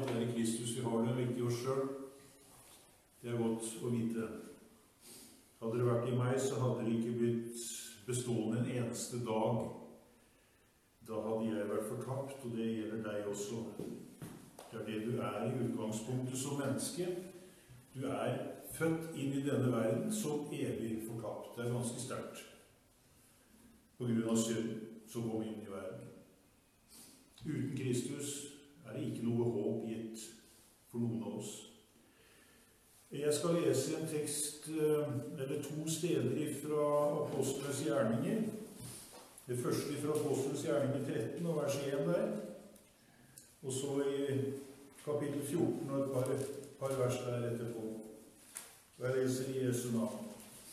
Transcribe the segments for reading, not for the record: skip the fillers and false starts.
at det i Kristus vi har det, og ikke i oss selv. Det godt å vite. Hadde det vært i meg, så hadde det ikke blitt bestående en eneste dag. Da hadde jeg vært fortapt, og det gjelder deg også. Det det du i utgangspunktet som menneske. Du født inn i denne verden som evig fortapt. Det ganske sterkt. På grunn av synd som kom inn i verden. Uten Kristus det ikke noe håp gitt for noen av oss. Jeg skal lese en tekst, eller 2 steder fra Apostlenes gjerninger. Det første fra Apostlenes gjerninger 13 og vers 1 der. Og så i kapittel 14 og et par vers der etterpå. Og jeg leser i Jesu navn.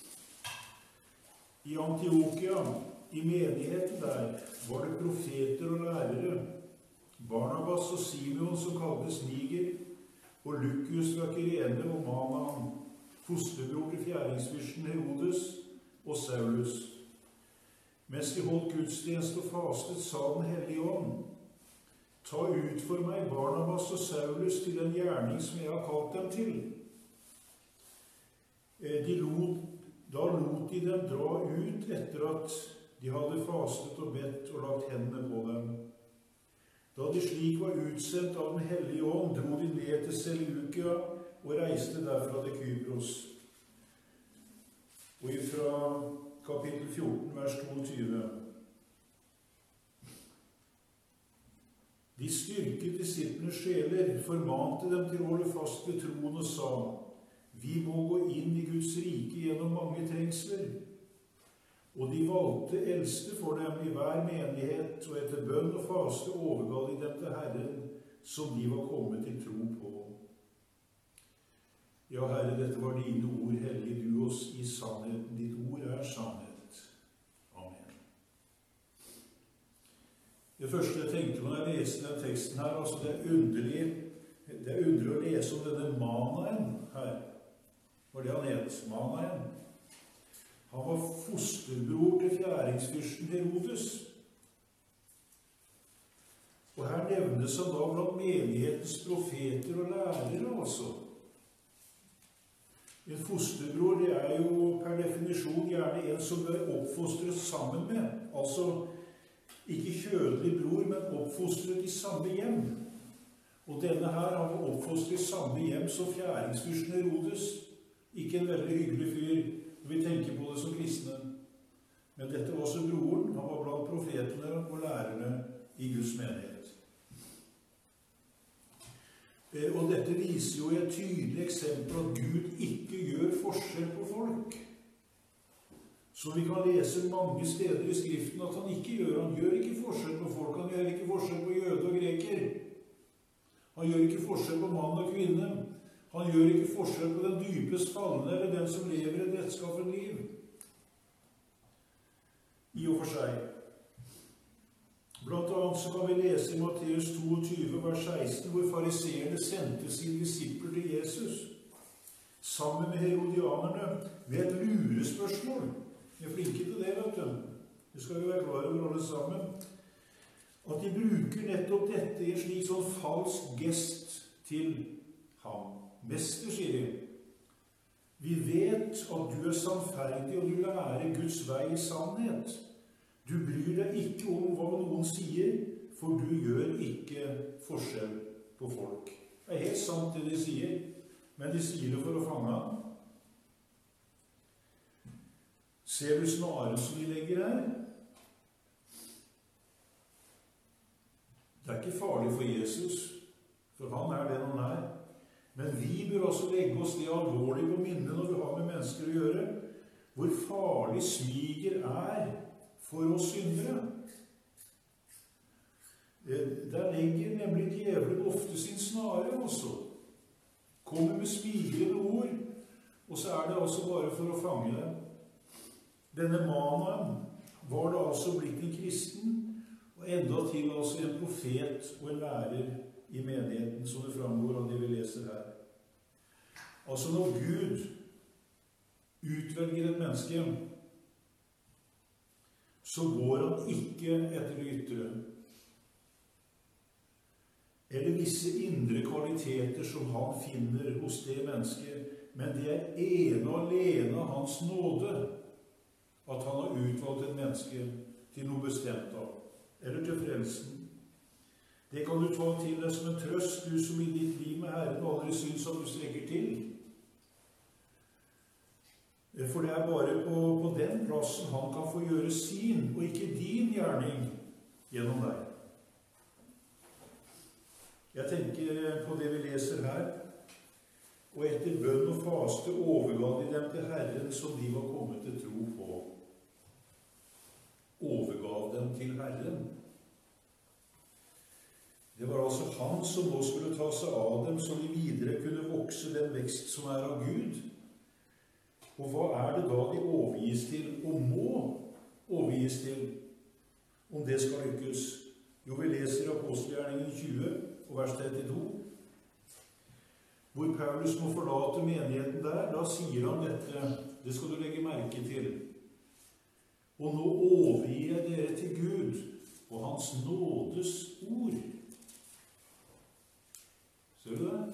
I Antiokia, i menigheten der, var det profeter og lærere. Barnabas og Simeon som kaltes Niger, og Lukius fra Kyrene og Manaen, fosterbror til fjæringsfyrsten Herodes og Saulus. Mens de holdt gudstjenest og fastet, sa den hellige ånd: ta ut for meg Barnabas og Saulus til den gjerning som jeg har kalt dem til. Da lot de dem dra ut etter at de hadde fastet og bedt og lagt hendene på dem. Da de slik var utsendt av den hellige ånd, dro de ned til Seleukia og reiste derfra til Kypros. Og fra kapittel 14, vers 22. De styrket disiplenes sjeler, formante dem til å holde fast ved troen og sa: vi må gå inn i Guds rike gjennom mange trengsler. Og de valgte eldste for dem i hver menighet, og etter bønn og faste overga de dem til Herren, som de var kommet til tro på. Ja, Herre, dette var dine ord, hellige du oss i sannheten. Ditt ord sannhet. Amen. Det første jeg tenkte på når jeg leste denne teksten her, altså det underlig å lese om denne Manaen her. Hva det han het? Manaen. Han var fosterbror til fjæringsfyrsten Herodes. Og her nevnes han da blant menighetens profeter og lærere, altså. En fosterbror, det jo per definisjon gjerne en som bør oppfostres sammen med. Altså, ikke kjødelig bror, men oppfostret i samme hjem. Og denne her, han var oppfostret i samme hjem som fjæringsfyrsten Herodes. Ikke en veldig hyggelig fyr, når vi tenker på det som kristne. Men dette var også broren. Han var blant profetene og lærerne i Guds menighet. Og dette viser jo et tydelig eksempel at Gud ikke gjør forskjell på folk. Så vi kan lese mange steder i Skriften at han ikke gjør. Han gjør ikke forskjell på folk. Han gjør ikke forskjell på jøde og greker. Han gjør ikke forskjell på mann og kvinne. Han gjør ikke forskjell på den dypest fallende eller den som lever et rettskaffet liv. I og for seg. Blant annet så kan vi lese i Matteus 22, vers 16, hvor fariseerne sendte sine disipler til Jesus, sammen med herodianerne, med et lurespørsmål. Vi flinke til det, vet du. Det skal vi være klar over alle sammen. At de bruker nettopp dette i en slik sånn falsk gest til ham. Mester, sier de. Vi vet at du sannferdig, og du lærer Guds vei i sannhet. Du bryr deg ikke om hva noen sier, for du gjør ikke forskjell på folk. Det helt sant det de sier, men de sier det for å fange ham. Ser du snaren som de legger her? Det ikke farlig for Jesus, for han den han Men vi bør også legge oss det alvorlig på minnet når vi har med mennesker å gjøre, hvor farlig smiger for oss syndere. Der legger nemlig djevelen ofte sin snare også. Kommer med smigrende ord, og så det altså bare for å fange dem. Denne Manaen var da altså blitt en kristen, og enda til altså en profet og en lærer i menigheten, som det framgår av det vi leser her. Altså når Gud utvelger et menneske, så går han ikke etter det ytre. eller visse indre kvaliteter som han finner hos det mennesket, men det ene og alene hans nåde at han har utvalgt et menneske til noe bestemt av, eller til frelsen. Det kan du ta til deg som en trøst, du som i ditt liv med Herren aldri synes at du strekker til. For det bare på den plassen han kan få gjøre sin, og ikke din gjerning, gjennom deg. Jeg tenker på det vi leser her, og etter bønn og faste overga de dem til Herren som de var kommet til tro på. Overgav dem til Herren. Det var altså han som nå skulle ta seg av dem, så de videre kunne vokse den vekst som av Gud. Og hva det da de overgis til, og må overgis til, om det skal lykkes? Jo, vi leser Apostelgjerningen 20, og vers 32, hvor Paulus må forlate menigheten der. Da sier han dette, det skal du legge merke til. Og nå overgir jeg dere til Gud og hans nådes ord. Ser du det?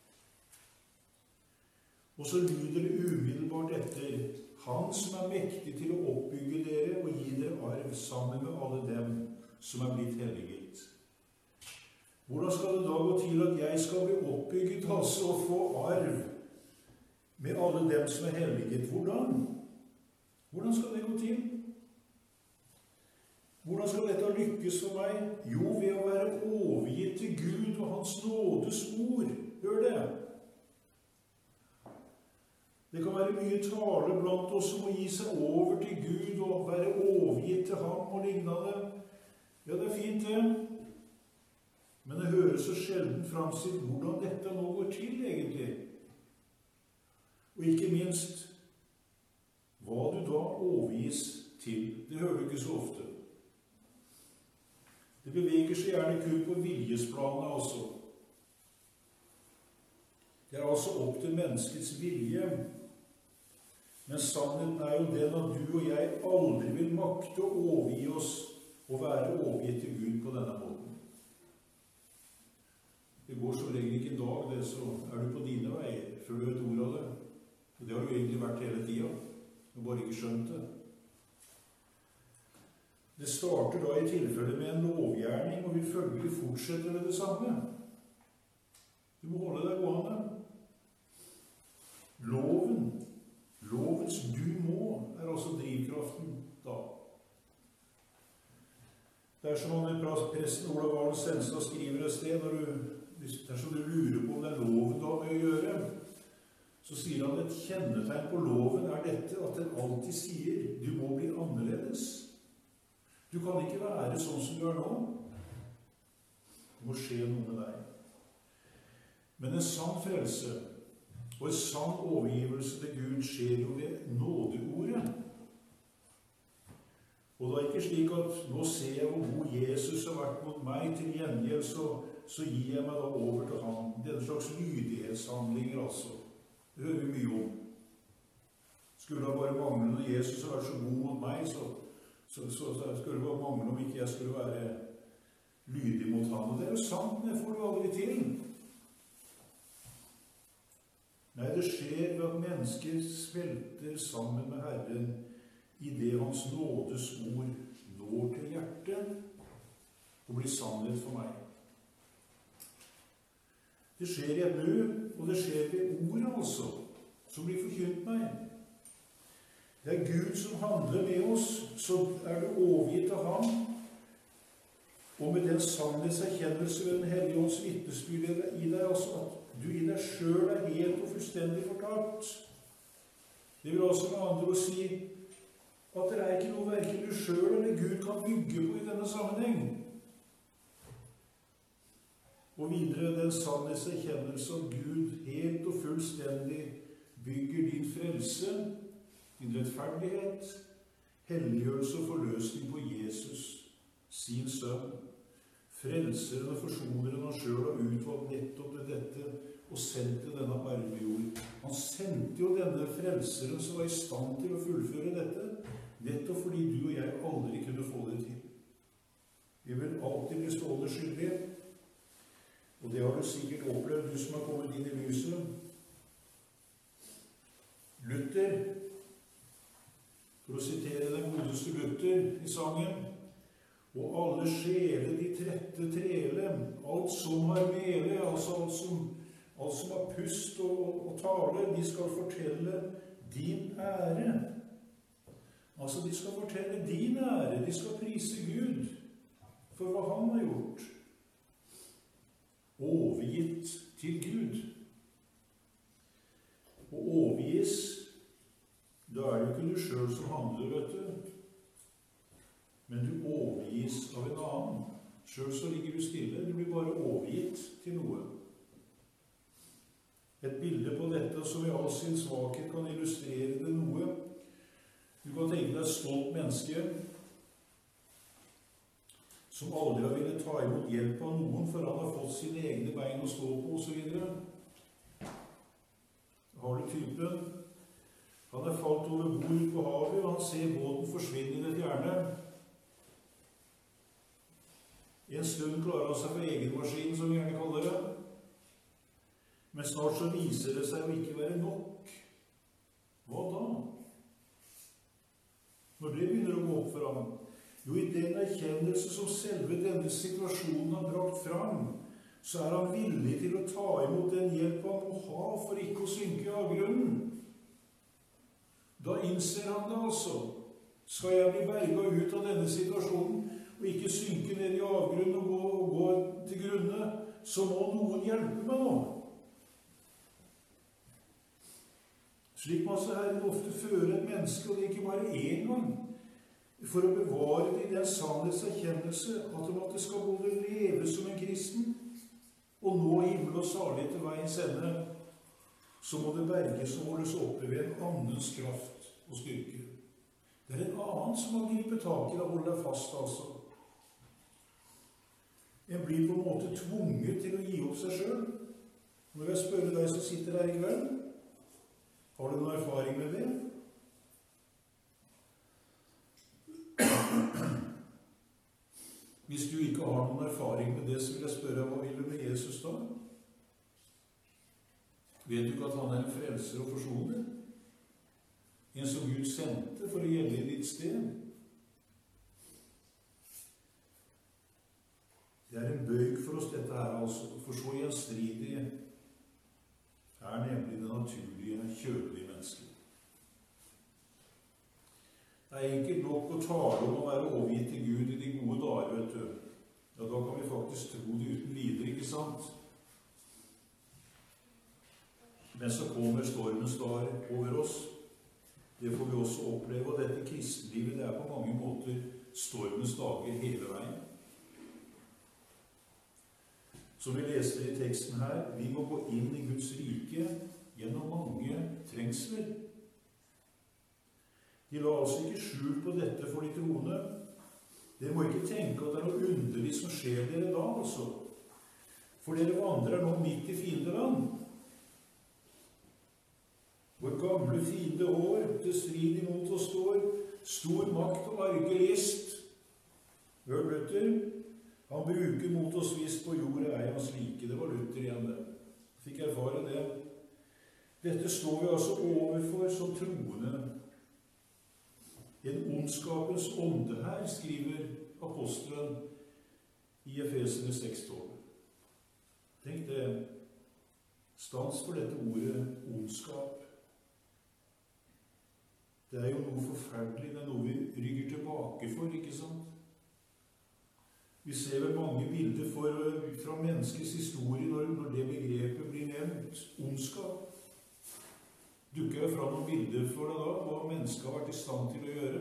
Og så lyder det umiddelbart etter, han som mektig til å oppbygge dere og gi dere arv sammen med alle dem som blitt helliget. Hvordan skal det da gå til at jeg skal bli oppbygget, altså og få arv med alle dem som helliget? Hvordan? Hvordan skal det gå til? Hvordan skal dette lykkes for meg? Jo, ved å være overgitt til Gud og hans nådes ord. Hør det. Det kan være mye tale blant oss om å gi seg over til Gud og være overgitt til ham og lignende. Ja, det fint det. Men det høres så sjelden framstilt hvordan dette nå går til, egentlig. Og ikke minst, hva du da overgis til. Det hører du ikke så ofte. Det beveger seg gjerne kun på viljesplanet, altså. Det altså opp til menneskets vilje. Men sannheten jo den at du og jeg aldri vil makte å overgi oss og være overgitt til Gud på denne måten. Det går så regel ikke en dag, det, så du på dine veier før du vet ord av det. Og det har du egentlig vært hele tiden. Du har bare ikke skjønt det. Det starter da i tilfelle med en lovgjerning, og vil følgelig fortsette med det samme. Du må holde deg gående. Lovens du må, altså drivkraften da. Det som presten Olav Arne Senstad skriver et sted, dersom du lurer på om det loven da med å gjøre, så sier han at et kjennetegn på loven dette, at den alltid sier, du må bli annerledes. Du kan ikke være sånn som du nå. Det må skje noe med deg. Men en sann frelse og en sann overgivelse til Gud skjer jo ved nådeordet. Og det ikke slik at nå ser jeg hvor god Jesus har vært mot meg, til gjengjeld så gir jeg meg da over til ham. Denne slags lydighetshandlinger, altså. Det hører vi mye om. Skulle det bare mangle når Jesus har vært så god mot meg, så skulle det bare mangle om ikke jeg skulle være lydig mot ham. Og det jo sant, men det får du aldri til. Nei, det skjer ved at mennesker smelter sammen med Herren i det hans nådes ord når til hjertet og blir sannhet for meg. Det skjer i et nu, og det skjer ved ordet altså, som blir forkynt meg. Det Gud som handler med oss, så det overgitt av ham, og med den sannhetserkjennelse ved den hellige ånds vitnesbyrd i deg, altså at du i deg selv helt og fullstendig fortapt. Det vil altså med andre å si at det ikke noe hverken du selv eller Gud kan bygge på i denne sammenheng. Og videre den sannhetserkjennelse at Gud helt og fullstendig bygger din frelse, din rettferdighet, helliggjørelse og forløsning på Jesus, sin sønn, frelseren og forsoneren han selv har utvalgt nettopp til dette og sendt til denne arvejord. Han sendte jo denne frelseren som var i stand til å fullføre dette, nettopp fordi du og jeg aldri kunne få det til. Vi vil alltid bli stående skyldige. Og det har du sikkert opplevd, du som har kommet inn i lyset. Luther, for å sitere den godeste Luther i sangen, og alle sjele de trette trele, alt som har mele, altså alt som har pust og tale, de skal fortelle din ære. Altså, de skal fortelle din ære, de skal prise Gud for hva han har gjort. Overgitt til Gud. Og overgis, da er det ikke du selv som handler, vet du. Men du overgis av en annen. Selv så ligger du stille, du blir bare overgitt til noe. Et bilde på dette som i all sin svakhet kan illustrere det noe. Du kan tenke deg et stolt menneske som aldri har villet ta imot hjelp av noen, for han har fått sine egne bein å stå på, og så videre. Har du typen? Han er falt over bord på havet, og han ser båten forsvinne i det fjerne. En stund klarer han seg på egenmaskinen, som vi gjerne kaller det. Men snart så viser det seg å ikke være nok. Hva da? Når det begynner å gå opp for ham? Jo, i den erkjennelse som selve denne situasjonen har brakt fram, så er han villig til å ta imot den hjelp han må ha for ikke å synke i avgrunnen. Da innser han det altså. Skal jeg bli berget ut av denne situasjonen, og ikke synke ned i avgrunnen og gå til grunne, så må noen hjelpe meg nå. Slik må altså Herren ofte føre et menneske, og det er ikke bare én gang, for å bevare det i den sannhetserkjennelse at det skal både leve som en kristen og nå himmel og salighet til veiens ende, så må det berges og holdes oppe ved en annens kraft og styrke. Det er en annen som må gripe tak i deg og holde deg fast, altså. En blir på en måte tvunget til å gi opp seg selv. Nå vil jeg spørre deg som sitter her i kveld, har du noen erfaring med det? Hvis du ikke har noen erfaring med det, så vil jeg spørre, hva vil du med Jesus da? Vet du ikke at han er en frelser og forsoner? En som Gud sendte for å gjelde i ditt sted? Det er en bøyg for oss dette her, altså, for så gjenstridig er nemlig det naturlige, kjødelige mennesket. Det er enkelt nok å tale om å være overgitt til Gud i de gode dager, vet du. Ja, da kan vi faktisk tro det uten videre, ikke sant? Men så kommer stormens dag over oss. Det får vi også oppleve, og dette kristenlivet, det er på mange måter stormens dager hele veien. Som vi leste i teksten her, vi må gå inn i Guds rike gjennom mange trengsler. De la altså ikke skjul på dette for de troende. Dere må ikke tenke at det er noe underlig som skjer dere da, altså. For dere vandrer nå midt i fiendeland. Vår gamle fiende år til strid imot oss står, stor makt og argelist. Hør, Luther. Han bruker mot oss visst på jorda er hans like. Det var Luther igjen det. Fikk erfare det. Dette står vi altså overfor som troende. En ondskapens ånde her, skriver apostelen i Efeserne 6:12. Tenk det. Stans for dette ordet ondskap. Det er jo noe forferdelig. Det er noe vi rygger tilbake for, ikke sant? Vi ser vel mange bilder fra menneskets historie når det begrepet blir nevnt. Ondskap. Dukker jeg fram noen bilder for deg da, hva mennesket har vært i stand til å gjøre?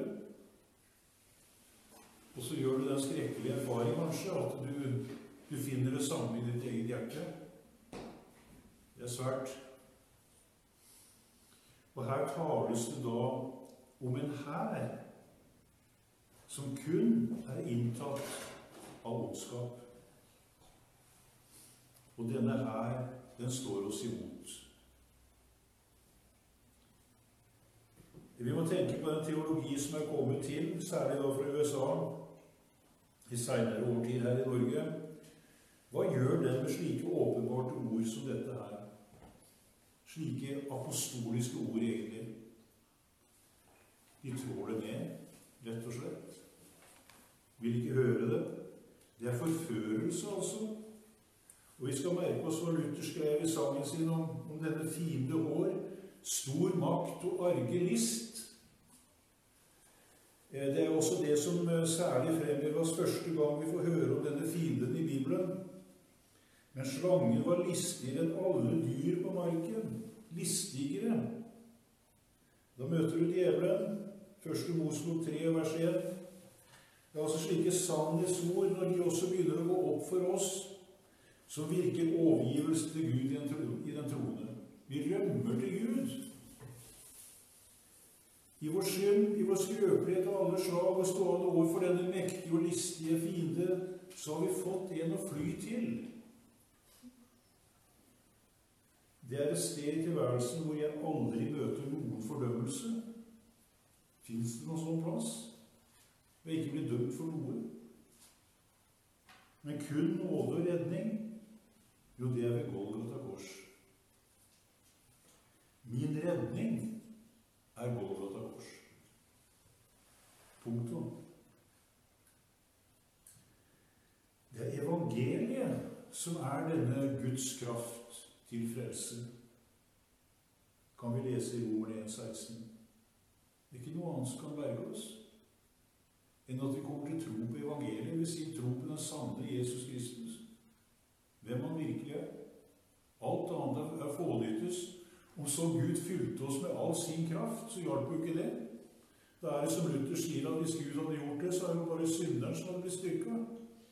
Og så gjør du den skrekkelige erfaring kanskje, at du finner det samme i ditt eget hjerte. Det er svært. Og her tales det da om en hær som kun er inntatt av ondskap. Og denne her, den står oss imot. Vi må tenke på den teologi som er kommet til, særlig da fra USA, i senere årtid her i Norge, Hva gjør den med slike åpenbarte ord som dette her? Slike apostoliske ord egentlig. De tror det ned, rett og slett. Vil ikke høre det. Det er forførelse, altså. Og vi skal merke oss hva Luther skrev i sangen sin om denne fiende hår. Stor makt og arge list. Det er også det som særlig fremheves første gang vi får høre om denne fienden i Bibelen. Men slangen var listigere enn alle dyr på marken. Listigere. Da møter du djevelen. 1. Mosebok 3, vers 1. Det er altså slike sannhetsord når de også begynner å gå opp for oss, som virker overgivelse til Gud i den troende. Vi rømmer til Gud. I vår synd, i vår skrøpelighet av alle slag, og stående overfor denne mektige og listige fiende, så har vi fått en å fly til. Det er et sted i tilværelsen hvor jeg aldri møter noen fordømmelse. Finnes det noen sånn plass? Og ikke bli dømt for noe. Men kun nåde og redning, jo, det er ved Golgata kors. Min redning er Golgata kors. Punktum. Det er evangeliet som er denne Guds kraft til frelse. Kan vi lese i Romer 1,16. Det er ikke noe annet som kan berge oss enn at vi kommer til tro på evangeliet, det vil si tro på den sanne Jesus Kristus. Hvem han virkelig er. Alt annet er fånyttes. Om så Gud fylte oss med all sin kraft, så hjalp jo ikke det. Da er det som Luther sier at hvis Gud hadde gjort det, så er det jo bare synderen som hadde blitt styrket.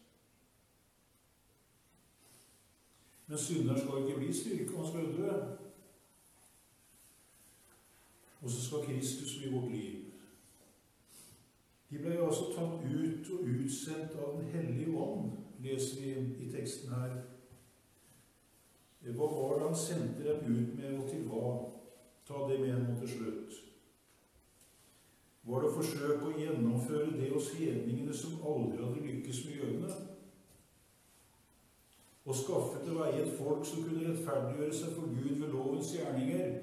Men synderen skal ikke bli styrket, han skal dø. Og så skal Kristus bli vårt liv. De ble altså tatt ut og utsendt av den hellige ånd, leser vi i teksten her. Hva var det han sendte dem ut med, og til hva? Ta det med nå til slutt. Var det å forsøke å gjennomføre det hos hedningene som aldri hadde lykkes med jødene? Og skaffe til veie et folk som kunne rettferdiggjøre seg for Gud ved lovens gjerninger?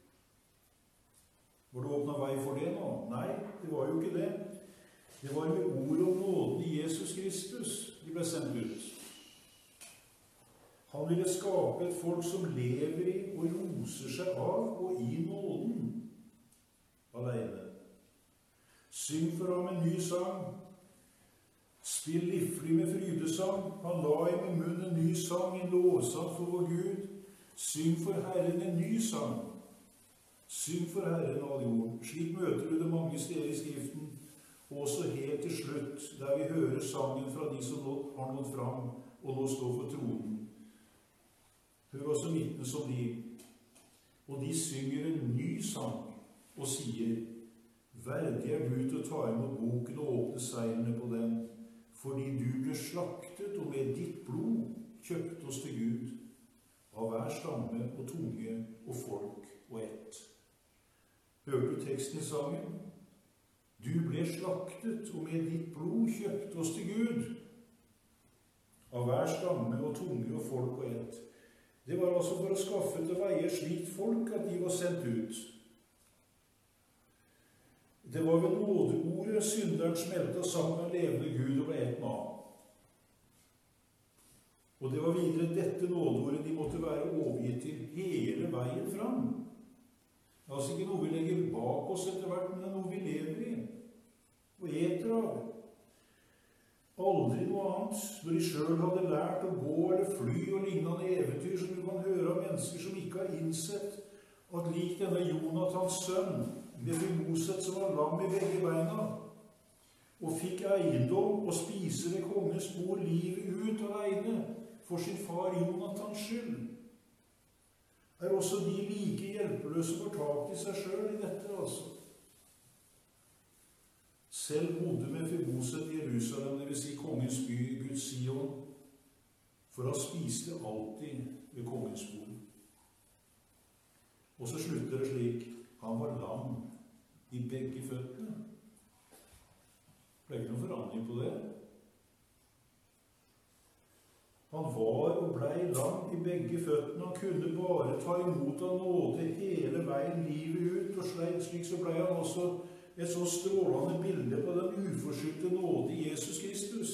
Var det åpnet vei for det nå? Nei, det var jo ikke det. Det var med ord om nåden i Jesus Kristus de ble sendt ut. Han ville skape et folk som lever i og roser seg av og i nåden alene. Syng for ham en ny sang. Spill livlig med frydesang. Han la i min munn en ny sang, en lovsang for vår Gud. Syng for Herren en ny sang. Syng for Herren all jord. Slik møter du det mange steder i Skriften. Også helt til slutt, der vi hører sangen fra de som har nådd fram og nå står for tronen. Hør også vitne som de. Og de synger en ny sang og sier: Verdig er du til å ta imot boken og åpne seilene på den, fordi du ble slaktet og med ditt blod kjøpte oss til Gud, av hver stamme og tunge og folk og ett. Hørte du teksten i sangen? Du ble slaktet, og med ditt blod kjøpte oss til Gud, av hver stamme og tunge og folk og ett. Det var altså for å skaffe til veie slikt folk at de var sendt ut. Det var ved nådeordet synderen smeltet sammen med levende Gud og ble ett mann. Og det var videre dette nådeordet de måtte være overgitt til hele veien fram. Det er altså ikke noe vi legger bak oss etter hvert, men det er noe vi lever i og eter av. Aldri noe annet. Når de selv hadde lært å gå eller fly og lignende eventyr som du kan høre av mennesker som ikke har innsett at lik denne Jonathans sønn, Mefiboset som var lam i begge beina, og fikk eiendom og spise ved kongens bord livet ut alene for sin far Jonathans skyld, er også de like hjelpeløse fortapt i seg selv i dette, altså. Selv bodde Mefiboset i Jerusalem, det vil si kongens by, Guds Sion, for han spiste alltid ved kongens bord. Og så slutter det slik: han var lam i begge føttene. Det er ikke noen forandring på det. Han var og blei lam i begge føttene. Han kunne bare ta imot av nåde hele veien livet ut. Og slik så blei han også et så strålende bilde på den uforskyldte nåde i Jesus Kristus.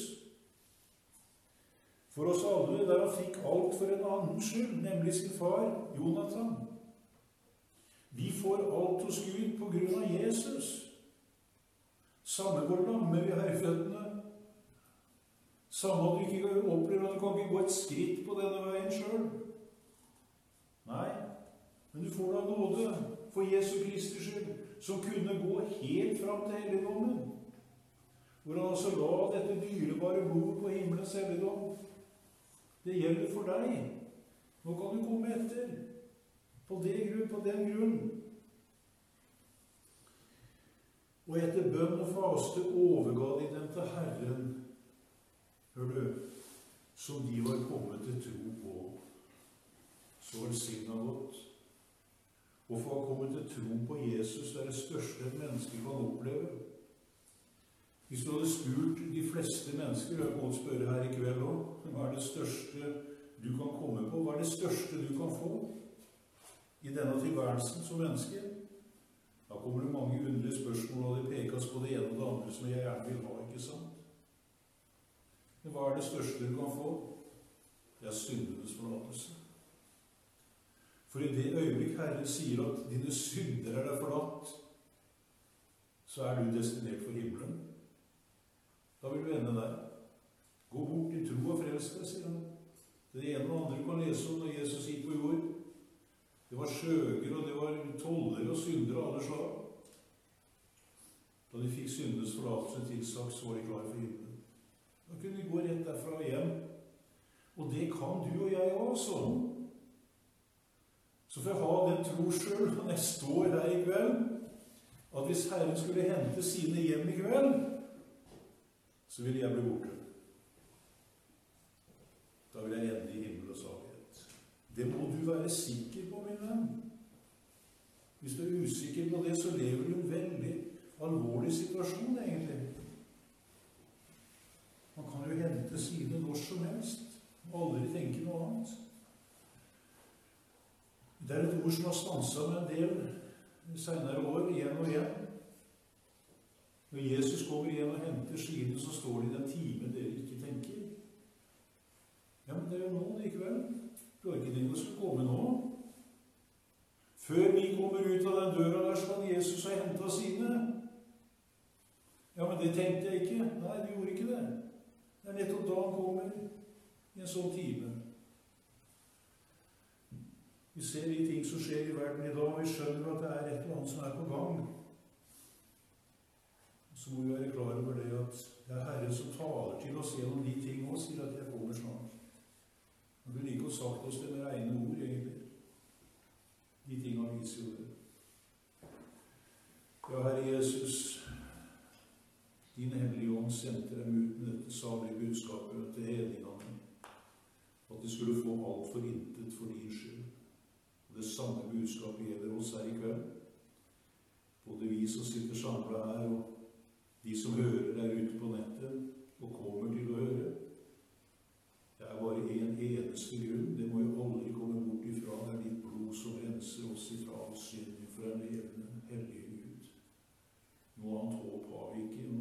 For oss alle, der han fikk alt for en annen skyld, nemlig sin far, Jonathan. Vi får alt hos Gud på grunn av Jesus. Samme hvor lamme vi har i føttene. Samme at du ikke opplever at du kan ikke gå et skritt på denne veien selv. Nei, men du får da nåde for Jesu Kristi skyld, som kunne gå helt fram til helligdommen. Hvor han altså la dette dyrebare blod på himmelens helligdom. Det gjelder for deg. Nå kan du komme etter. På den grunn. Og etter bønn og faste overga de dem til Herren, hør du, som de var kommet til tro på. Så velsignet godt. Og for å komme til tro på Jesus er det største et menneske kan oppleve. Hvis du hadde spurt de fleste mennesker, jeg kan godt spørre her i kveld også, hva er det største du kan komme på? Hva er det største du kan få i denne tilværelsen som menneske? Da kommer det mange underlige spørsmål, og det pekes på det ene og det andre som jeg gjerne vil ha, ikke sant? Men hva er det største du kan få? Det er syndenes forlatelse. For i det øyeblikk Herren sier at dine synder er deg forlatt, så er du destinert for himmelen. Da vil du ende der. Gå bort i tro og frels deg, sier han. Det ene og andre du kan lese om når Jesus gikk på jord. Det var skjøger, og det var tollere og syndere av alle slag. Da de fikk syndenes forlatelse tilsagt, så var de klare for himmelen. Da kunne de gå rett derfra og hjem. Og det kan du og jeg også. Så får jeg ha den tro selv, når jeg står her i kveld, at hvis Herren skulle hente sine hjem i kveld, så ville jeg bli borte. Da vil jeg ende i himmel og salighet. Det må du være sikker på, min venn. Hvis du er usikker på det, så lever du en veldig alvorlig situasjon, egentlig. Man kan jo hente sine når som helst, og aldri tenke noe annet. Det er et ord som har stanset med en del senere år, igjen og igjen. Når Jesus kommer igjen og henter sine, så står det i den time dere ikke tenker. Ja, men det er jo nå det i kveld. Du har ikke tenkt å skulle komme nå. Før vi kommer ut av den døra der, skal Jesus ha hentet sine. Ja, men det tenkte jeg ikke. Nei, du gjorde ikke det. Det er nettopp da han kommer i en sånn time. Vi ser de ting som skjer i verden i dag, og vi skjønner at det er et eller annet som er på gang. Så må vi være klar over det at det er Herren som taler til oss gjennom de ting og sier at jeg kommer snart. Han vil ikke ha sagt oss det med rene ord, egentlig. De tingene viser jo det. Ja, Herre Jesus, din hellige ånd sendte dem ut med dette salige budskapet til hedningene, at de skulle få alt for intet for din skyld. Og det samme budskapet gjelder oss her i kveld. Både vi som sitter samlet her, og de som hører der ute på nettet, og kommer til å høre. Det er bare en eneste grunn. Det må jo aldri komme bort ifra. Det er ditt blod som renser oss ifra all synd for en levende, hellige Gud. Noe annet håp har vi ikke.